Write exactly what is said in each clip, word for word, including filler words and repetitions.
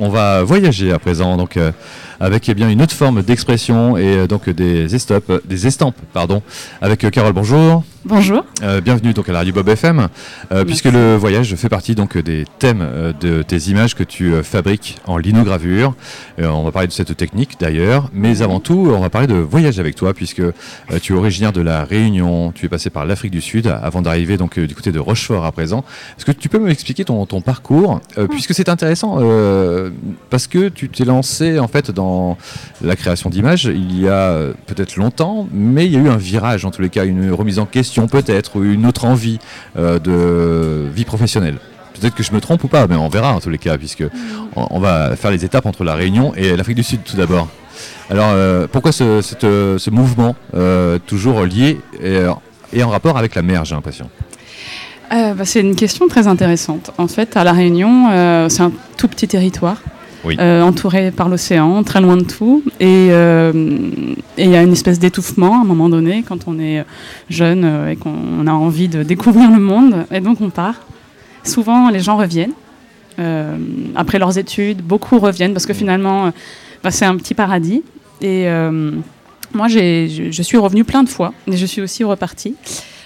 On va voyager à présent, donc euh, avec eh bien une autre forme d'expression et euh, donc des estampes, des estampes, pardon. Avec euh, Carole, bonjour. Bonjour. Euh, bienvenue donc à la radio Bob F M, euh, puisque le voyage fait partie donc des thèmes euh, de tes images que tu euh, fabriques en linogravure. Euh, on va parler de cette technique d'ailleurs, mais avant tout, on va parler de voyage avec toi, puisque euh, tu es originaire de la Réunion, tu es passé par l'Afrique du Sud avant d'arriver donc euh, du côté de Rochefort à présent. Est-ce que tu peux m'expliquer ton, ton parcours, euh, puisque c'est intéressant, euh, parce que tu t'es lancé en fait dans la création d'images il y a euh, peut-être longtemps, mais il y a eu un virage en tous les cas, une remise en question peut-être, ou une autre envie euh, de vie professionnelle. Peut-être que je me trompe ou pas, mais on verra en tous les cas, puisque on, on va faire les étapes entre la Réunion et l'Afrique du Sud tout d'abord. Alors, euh, pourquoi ce, cette, ce mouvement euh, toujours lié et, et en rapport avec la mer, j'ai l'impression? Euh, bah, c'est une question très intéressante. En fait, à La Réunion, euh, c'est un tout petit territoire, oui. euh, entouré par l'océan, très loin de tout. Et il euh, y a une espèce d'étouffement à un moment donné, quand on est jeune euh, et qu'on a envie de découvrir le monde. Et donc, on part. Souvent, les gens reviennent. Euh, après leurs études, beaucoup reviennent, parce que finalement, euh, bah, c'est un petit paradis. Et euh, moi, j'ai, je, je suis revenue plein de fois, mais je suis aussi repartie.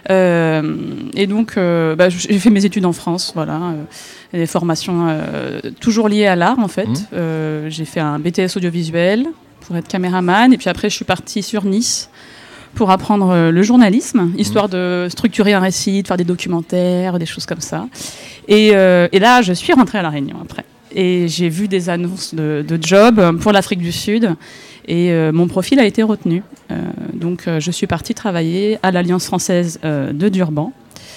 Euh, et donc, euh, bah, j'ai fait mes études en France, voilà, euh, des formations euh, toujours liées à l'art, en fait. Mmh. Euh, j'ai fait un B T S audiovisuel pour être caméraman, et puis après, je suis partie sur Nice pour apprendre euh, le journalisme, histoire mmh. de structurer un récit, de faire des documentaires, des choses comme ça. Et, euh, et là, je suis rentrée à La Réunion après. Et j'ai vu des annonces de, de job pour l'Afrique du Sud. Et euh, mon profil a été retenu. Euh, donc, euh, je suis partie travailler à l'Alliance française euh, de Durban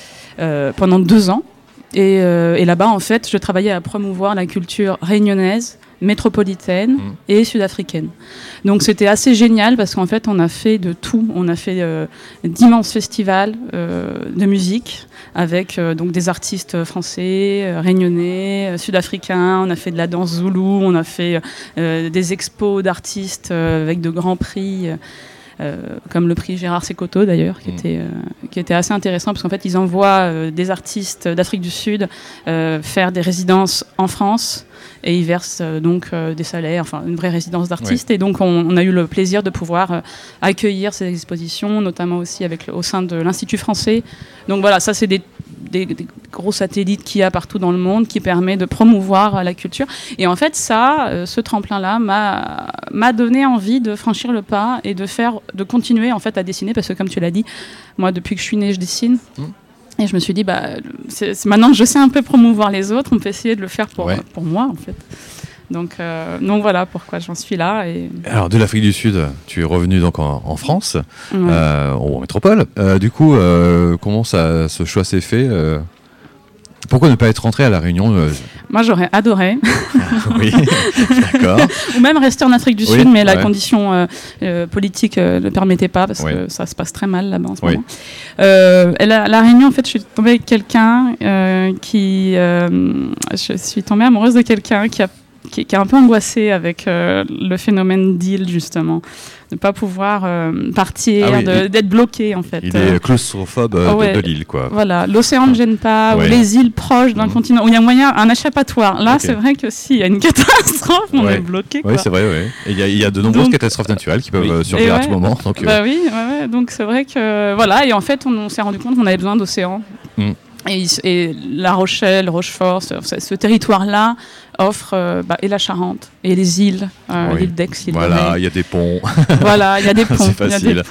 euh, pendant deux ans. Et, euh, et là-bas, en fait, je travaillais à promouvoir la culture réunionnaise, métropolitaine mmh. et sud-africaine. Donc, c'était assez génial parce qu'en fait, on a fait de tout. On a fait euh, d'immenses festivals euh, de musique avec euh, donc des artistes français, euh, réunionnais, euh, sud-africains. On a fait de la danse zoulou, on a fait euh, des expos d'artistes euh, avec de grands prix, euh, comme le prix Gérard Sekoto d'ailleurs, qui, mmh. était, euh, qui était assez intéressant parce qu'en fait, ils envoient euh, des artistes d'Afrique du Sud euh, faire des résidences en France. Et ils versent euh, donc euh, des salaires, enfin une vraie résidence d'artistes. Oui. Et donc on, on a eu le plaisir de pouvoir euh, accueillir ces expositions, notamment aussi avec, au sein de l'Institut français. Donc voilà, ça c'est des, des, des gros satellites qu'il y a partout dans le monde qui permet de promouvoir euh, la culture. Et en fait, ça, euh, ce tremplin-là m'a, m'a donné envie de franchir le pas et de, faire, de continuer en fait à dessiner, parce que comme tu l'as dit, moi depuis que je suis née, je dessine. Mmh. Et je me suis dit, bah, c'est, c'est maintenant que je sais un peu promouvoir les autres, on peut essayer de le faire pour, ouais. pour moi, en fait. Donc, euh, donc voilà pourquoi j'en suis là. Et... Alors, de l'Afrique du Sud, tu es revenu donc en, en France, ouais. euh, en métropole. Euh, du coup, euh, comment ça, ce choix s'est fait euh... Pourquoi ne pas être rentré à La Réunion euh... Moi, j'aurais adoré. Oui, d'accord. Ou même rester en Afrique du Sud, oui, mais la ouais. condition euh, euh, politique ne euh, le permettait pas, parce oui. que ça se passe très mal là-bas en ce oui. moment. Euh, la, la Réunion, en fait, je suis tombée avec quelqu'un euh, qui... Euh, je suis tombée amoureuse de quelqu'un qui a Qui, qui est un peu angoissé avec euh, le phénomène d'île, justement. De ne pas pouvoir euh, partir, ah oui, de, d'être bloqué, en fait. Il est claustrophobe euh, oh, ouais. de, de l'île, quoi. Voilà, l'océan ne gêne pas, ouais. ou les îles proches d'un mmh. continent, où il y a moyen, un échappatoire. Là, okay. c'est vrai que s'il y a une catastrophe, on ouais. est bloqué, quoi. Oui, c'est vrai, oui. Il y, y a de nombreuses donc, catastrophes naturelles qui peuvent oui. survenir ouais. à tout moment. Donc, bah euh... oui, ouais, ouais. donc c'est vrai que... Voilà, et en fait, on, on s'est rendu compte qu'on avait besoin d'océan. Mmh. Et, et La Rochelle, Rochefort, ce, ce territoire-là offre euh, bah, et la Charente et les îles, euh, oui. l'île d'Aix. L'île voilà, il y a des ponts. Voilà, il y a des ponts. C'est facile.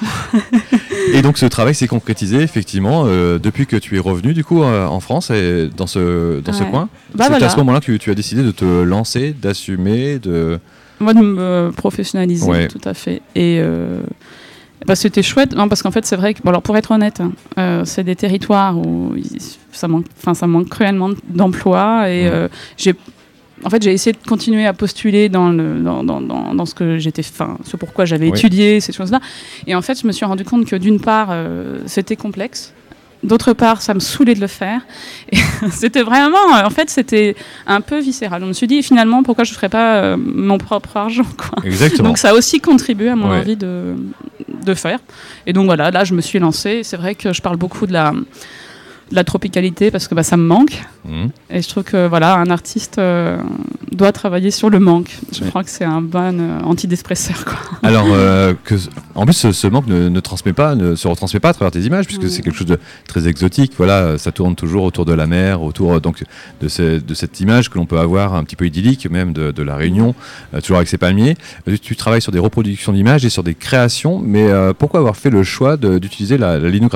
Et donc ce travail s'est concrétisé effectivement euh, depuis que tu es revenu du coup euh, en France et dans ce dans ouais. ce coin. Bah, c'est voilà. à ce moment-là que tu, tu as décidé de te lancer, d'assumer, de. Moi de me professionnaliser, ouais. tout à fait. Et euh... Bah, c'était chouette, non, parce qu'en fait, c'est vrai que, bon, alors, pour être honnête, hein, euh, c'est des territoires où il, ça, manque, ça manque cruellement d'emplois. Et mmh. euh, j'ai, en fait, j'ai essayé de continuer à postuler dans, le, dans, dans, dans, dans ce que j'étais, enfin, ce pourquoi j'avais oui. étudié, ces choses-là. Et en fait, je me suis rendu compte que d'une part, euh, c'était complexe. D'autre part, ça me saoulait de le faire. Et c'était vraiment, en fait, c'était un peu viscéral. On me suis dit, finalement, pourquoi je ne ferais pas euh, mon propre argent, quoi. Exactement. Donc, ça a aussi contribué à mon ouais. envie de, de faire. Et donc, voilà, là, je me suis lancée. C'est vrai que je parle beaucoup de la, la tropicalité parce que bah, ça me manque. Mmh. Et je trouve que voilà, un artiste euh, doit travailler sur le manque. Je ouais. crois que c'est un bon euh, antidépresseur, quoi. Alors, euh, que, en plus, ce, ce manque ne, ne, transmet pas, ne se retransmet pas à travers tes images, puisque mmh. c'est quelque chose de très exotique. Voilà, ça tourne toujours autour de la mer, autour donc, de, ce, de cette image que l'on peut avoir un petit peu idyllique, même de, de la Réunion, euh, toujours avec ses palmiers. Tu travailles sur des reproductions d'images et sur des créations, mais euh, pourquoi avoir fait le choix de, d'utiliser la, la linogravure ?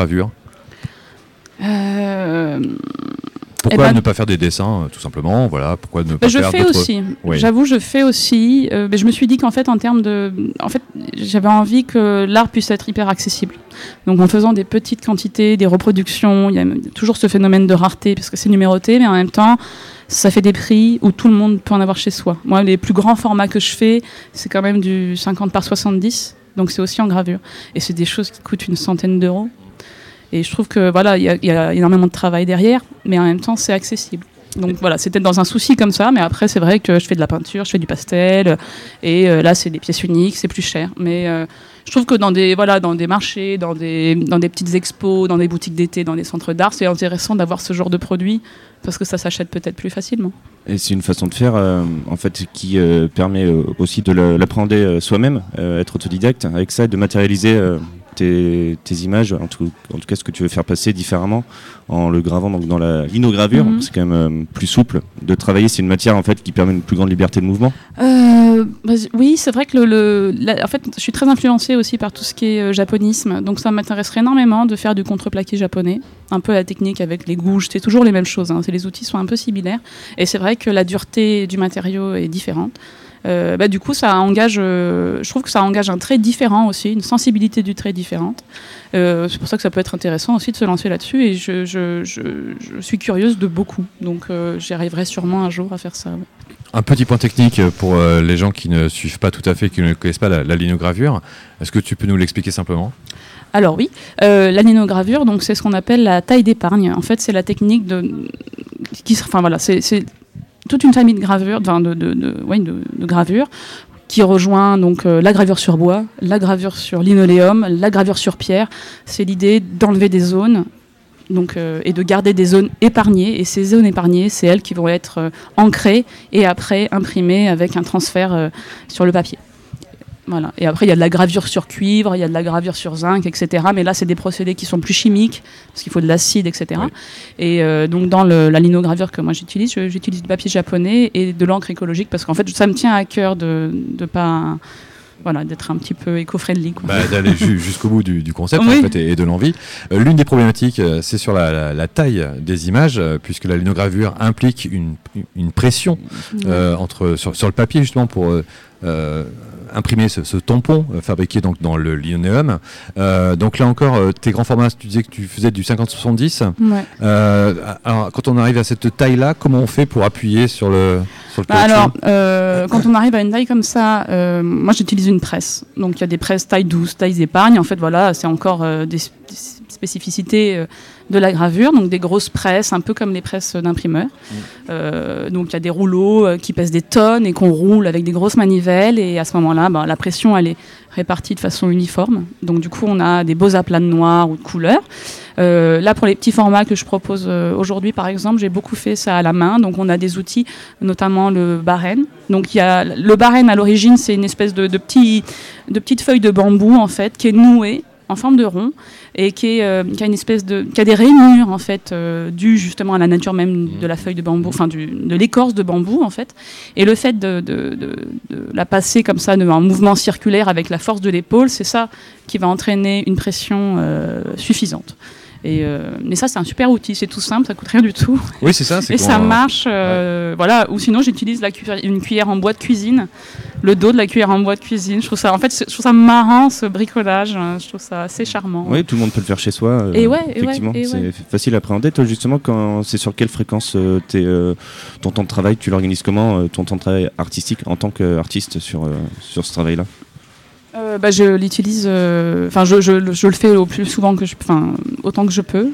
Euh... Pourquoi eh ben, ne pas faire des dessins, tout simplement, voilà, pourquoi ne pas je faire fais d'autres... aussi. Oui. J'avoue, je fais aussi. Euh, mais je me suis dit qu'en fait, en termes de, en fait, j'avais envie que l'art puisse être hyper accessible. Donc, en faisant des petites quantités, des reproductions, il y a toujours ce phénomène de rareté parce que c'est numéroté, mais en même temps, ça fait des prix où tout le monde peut en avoir chez soi. Moi, les plus grands formats que je fais, c'est quand même du cinquante par soixante-dix, donc c'est aussi en gravure. Et c'est des choses qui coûtent une centaine d'euros. Et je trouve que voilà, il y, y a énormément de travail derrière, mais en même temps, c'est accessible. Donc voilà, c'était dans un souci comme ça, mais après, c'est vrai que je fais de la peinture, je fais du pastel, et euh, là, c'est des pièces uniques, c'est plus cher. Mais euh, je trouve que dans des, voilà, dans des marchés, dans des, dans des petites expos, dans des boutiques d'été, dans des centres d'art, c'est intéressant d'avoir ce genre de produit, parce que ça s'achète peut-être plus facilement. Et c'est une façon de faire euh, en fait, qui euh, permet euh, aussi de l'appréhender euh, soi-même, euh, être autodidacte, avec ça, et de matérialiser... Euh Tes, tes images, en tout, en tout cas ce que tu veux faire passer différemment en le gravant donc dans la linogravure. Mm-hmm. C'est quand même euh, plus souple de travailler, c'est une matière en fait qui permet une plus grande liberté de mouvement. Euh, bah, oui, c'est vrai que le, le la, en fait, je suis très influencée aussi par tout ce qui est euh, japonisme, donc ça m'intéresserait énormément de faire du contreplaqué japonais, un peu la technique avec les gouges, c'est toujours les mêmes choses, hein, les outils sont un peu similaires, et c'est vrai que la dureté du matériau est différente. Euh, bah, du coup, ça engage, euh, je trouve que ça engage un trait différent aussi, une sensibilité du trait différente. Euh, c'est pour ça que ça peut être intéressant aussi de se lancer là-dessus. Et je, je, je, je suis curieuse de beaucoup. Donc, euh, j'y arriverai sûrement un jour à faire ça. Ouais. Un petit point technique pour euh, les gens qui ne suivent pas tout à fait, qui ne connaissent pas la, la linogravure. Est-ce que tu peux nous l'expliquer simplement ? Alors oui, euh, la linogravure, donc c'est ce qu'on appelle la taille d'épargne. En fait, c'est la technique de, qui, enfin voilà, c'est, c'est toute une famille de gravures, enfin de, de, de, ouais, de, de gravures, qui rejoint donc euh, la gravure sur bois, la gravure sur linoléum, la gravure sur pierre. C'est l'idée d'enlever des zones, donc euh, et de garder des zones épargnées. Et ces zones épargnées, c'est elles qui vont être euh, ancrées et après imprimées avec un transfert euh, sur le papier. Voilà. Et après, il y a de la gravure sur cuivre, il y a de la gravure sur zinc, et cetera. Mais là, c'est des procédés qui sont plus chimiques, parce qu'il faut de l'acide, et cetera. Oui. Et euh, donc, dans le, la linogravure que moi j'utilise, je, j'utilise du papier japonais et de l'encre écologique, parce qu'en fait, ça me tient à cœur de ne pas... Voilà, d'être un petit peu éco-friendly. Quoi. Bah, d'aller ju- jusqu'au bout du, du concept oui. en fait, et, et de l'envie. Euh, l'une des problématiques, euh, c'est sur la, la, la taille des images, euh, puisque la linogravure implique une, une pression euh, ouais. entre, sur, sur le papier, justement, pour... Euh, euh, imprimer ce, ce tampon euh, fabriqué donc dans le linoléum. Euh, donc là encore, euh, tes grands formats, tu disais que tu faisais du cinquante soixante-dix. Ouais. Euh, alors quand on arrive à cette taille-là, comment on fait pour appuyer sur le sur le bah Alors, euh, quand on arrive à une taille comme ça, euh, moi j'utilise une presse. Donc il y a des presses taille douce, taille épargne. En fait, voilà, c'est encore euh, des, des spécificités euh, de la gravure, donc des grosses presses, un peu comme les presses d'imprimeur. Mmh. Euh, donc il y a des rouleaux euh, qui pèsent des tonnes et qu'on roule avec des grosses manivelles, et à ce moment-là, bah, la pression elle est répartie de façon uniforme. Donc du coup, on a des beaux aplats de noir ou de couleur. Euh, là, pour les petits formats que je propose euh, aujourd'hui, par exemple, j'ai beaucoup fait ça à la main. Donc on a des outils, notamment le barène. Donc il y a le barène à l'origine, c'est une espèce de, de, petit, de petite feuille de bambou en fait, qui est nouée en forme de rond et qui, est, euh, qui a une espèce de, qui a des rainures en fait, euh, dues justement à la nature même de la feuille de bambou, enfin du, de l'écorce de bambou en fait. Et le fait de, de, de, de la passer comme ça, de, en mouvement circulaire avec la force de l'épaule, c'est ça qui va entraîner une pression euh, suffisante. Et euh, mais ça, c'est un super outil, c'est tout simple, ça coûte rien du tout. Oui, c'est ça. C'est et ça marche, euh, ouais. Voilà. Ou sinon, j'utilise la cu- une cuillère en bois de cuisine, le dos de la cuillère en bois de cuisine. Je trouve ça, en fait, je trouve ça marrant ce bricolage. Je trouve ça assez charmant. Oui, tout le monde peut le faire chez soi. Euh, et ouais, effectivement, et ouais, et c'est ouais. facile à appréhender. Toi, justement, quand c'est sur quelle fréquence euh, t'es, euh, ton temps de travail, tu l'organises comment, euh, ton temps de travail artistique en tant qu'artiste sur euh, sur ce travail-là? Euh, bah, je l'utilise, enfin euh, je, je, je le fais au plus souvent que je, enfin autant que je peux,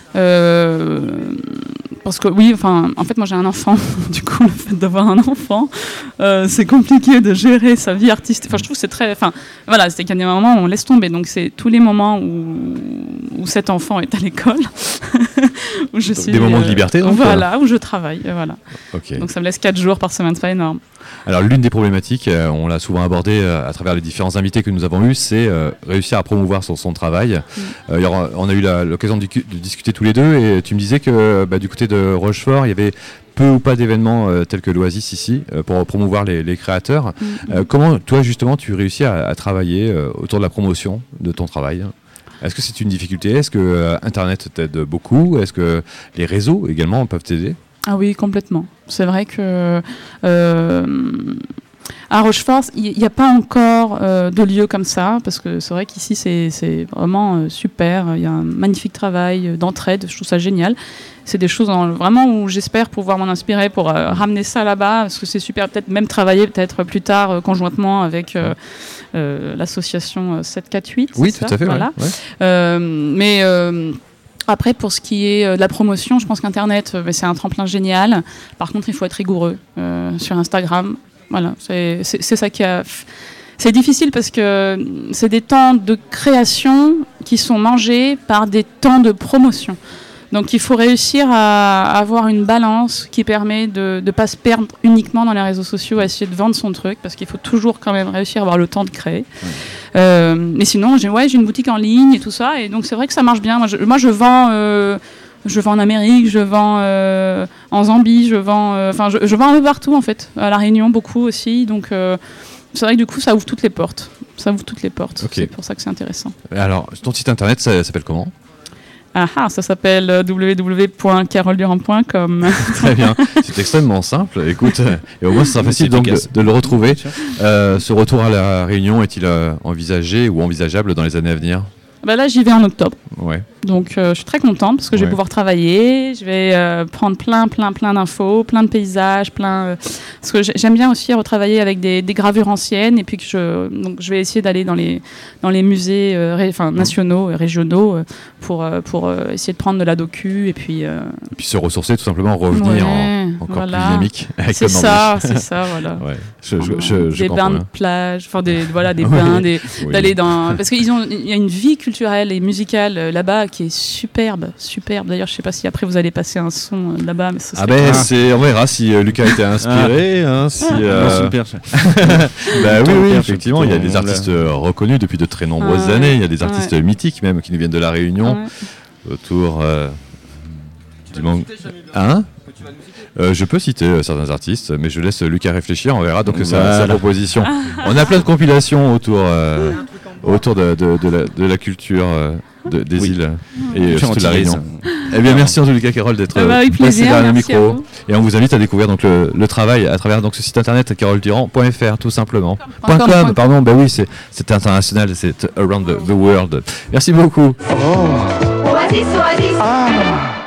euh, parce que oui, enfin en fait moi j'ai un enfant, du coup le fait d'avoir un enfant, euh, c'est compliqué de gérer sa vie artistique. Enfin je trouve que c'est très, enfin voilà, c'est qu'il y a des moments où on laisse tomber, donc c'est tous les moments où où cet enfant est à l'école où je suis, des moments de liberté, donc, voilà, où je travaille, voilà. Okay. Donc ça me laisse quatre jours par semaine, c'est pas énorme. Alors l'une des problématiques, euh, on l'a souvent abordé euh, à travers les différents invités que nous avons eus, c'est euh, réussir à promouvoir son, son travail. Mm. Euh, alors, on a eu la, l'occasion de, de discuter tous les deux et tu me disais que bah, du côté de Rochefort, il y avait peu ou pas d'événements euh, tels que l'Oasis ici euh, pour promouvoir les, les créateurs. Mm. Euh, comment toi justement tu réussis à, à travailler euh, autour de la promotion de ton travail ? Est-ce que c'est une difficulté ? Est-ce que euh, Internet t'aide beaucoup ? Est-ce que les réseaux également peuvent t'aider ? Ah oui, complètement. C'est vrai que euh, à Rochefort, il n'y a pas encore euh, de lieu comme ça, parce que c'est vrai qu'ici, c'est, c'est vraiment euh, super. Il y a un magnifique travail d'entraide, je trouve ça génial. C'est des choses en, vraiment où j'espère pouvoir m'en inspirer pour euh, ramener ça là-bas, parce que c'est super, peut-être même travailler peut-être plus tard euh, conjointement avec euh, euh, l'association sept quatre huit. Oui, c'est tout ça à fait. voilà. Ouais, ouais. Euh, mais... Euh, Après, pour ce qui est de la promotion, je pense qu'Internet, c'est un tremplin génial. Par contre, il faut être rigoureux euh, sur Instagram. Voilà, c'est, c'est, c'est ça qui a... C'est difficile parce que c'est des temps de création qui sont mangés par des temps de promotion. Donc, il faut réussir à avoir une balance qui permet de ne pas se perdre uniquement dans les réseaux sociaux, à essayer de vendre son truc, parce qu'il faut toujours quand même réussir à avoir le temps de créer. Ouais. Euh, mais sinon, j'ai, ouais, j'ai une boutique en ligne et tout ça, et donc c'est vrai que ça marche bien. Moi, je, moi, je vends, euh, je vends en Amérique, je vends euh, en Zambie, je vends, enfin, euh, je, je vends un peu partout en fait, à La Réunion beaucoup aussi. Donc, euh, c'est vrai que du coup, ça ouvre toutes les portes. Ça ouvre toutes les portes. Okay. C'est pour ça que c'est intéressant. Alors, ton site internet, ça, ça s'appelle comment ? Ah ah, ça s'appelle w w w point carole durand point com. Très bien, c'est extrêmement simple. Écoute, et au moins ce sera facile donc de, de le retrouver. Euh, ce retour à La Réunion est-il euh, envisagé ou envisageable dans les années à venir ? Bah là, j'y vais en octobre. Ouais. Donc, euh, je suis très contente parce que je vais ouais. pouvoir travailler. Je vais euh, prendre plein, plein, plein d'infos, plein de paysages, plein. Euh, parce que j'aime bien aussi retravailler avec des, des gravures anciennes. Et puis que je, donc, je vais essayer d'aller dans les dans les musées, euh, ré, enfin nationaux, et régionaux, euh, pour euh, pour euh, essayer de prendre de la docu et puis. Euh... Et puis se ressourcer, tout simplement revenir ouais, en, encore voilà. plus dynamique. Avec c'est ça, c'est ça, voilà. Ouais. Je, je, je, je des bains de plage, enfin des voilà des bains, des, oui. d'aller dans parce qu'ils ont il y a une vie culturelle et musicale euh, là-bas qui est superbe, superbe. D'ailleurs, je sais pas si après vous allez passer un son euh, là-bas, mais ah ben ah. c'est on verra si euh, Lucas a été inspiré, ah. hein, si. Euh... Super. bah oui, oui, effectivement, il y a des artistes euh, reconnus depuis de très nombreuses ah, années. Il y a des artistes ouais. mythiques même qui nous viennent de La Réunion, ouais. autour euh, du monde. Hein? Euh, je peux citer euh, certains artistes, mais je laisse Lucas réfléchir. On verra donc voilà. sa, sa proposition. On a plein de compilations autour. Euh, autour de, de, de, la, de la culture euh, de, des oui. îles et surtout de La Réunion. Eh bien, merci en tout cas, Carole, d'être bah, passée derrière le micro. Et on vous invite à découvrir donc le, le travail à travers donc ce site internet carole durand point f r tout simplement. Point .com, .com, pardon. Ben bah oui, c'est, c'est international, c'est around the, the world. Merci beaucoup. Oh. Oasis, Oasis. Ah.